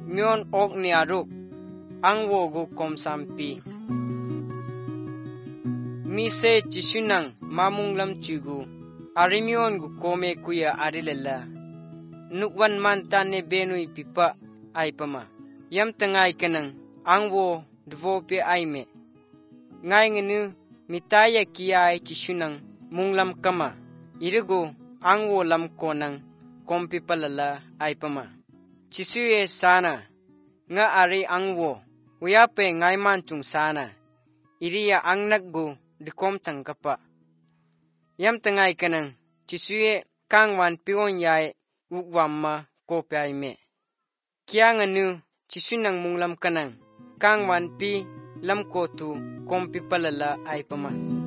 mion ok ni aruk ang wo gu kom sampi. Mi se chisunang mamung lam chugu arimion gu kome kuya arilala. Nukwan man tane benui pipa ay pama. Yam tengay kanang ang wo dvope ay me. Ngay ngenu mitaya kiyay chisunang munglam kama. Irigo ang wo lam konang kompi palala ay pama. Chisuye sana nga ari ang wo uyape ngay mantung sana. Iriya ang naggo dikom tangkapa. Yam tengay kanang chisuye kangwan pion yay ukwamma kopi ay me. Kya nganu chisunang munglam kanang kangwan pi lam kotu kompi palala ay pama.